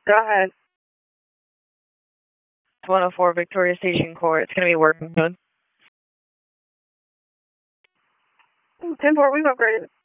Go ahead. It's 104 Victoria Station Court. It's going to be working mode. 10-4, we've upgraded.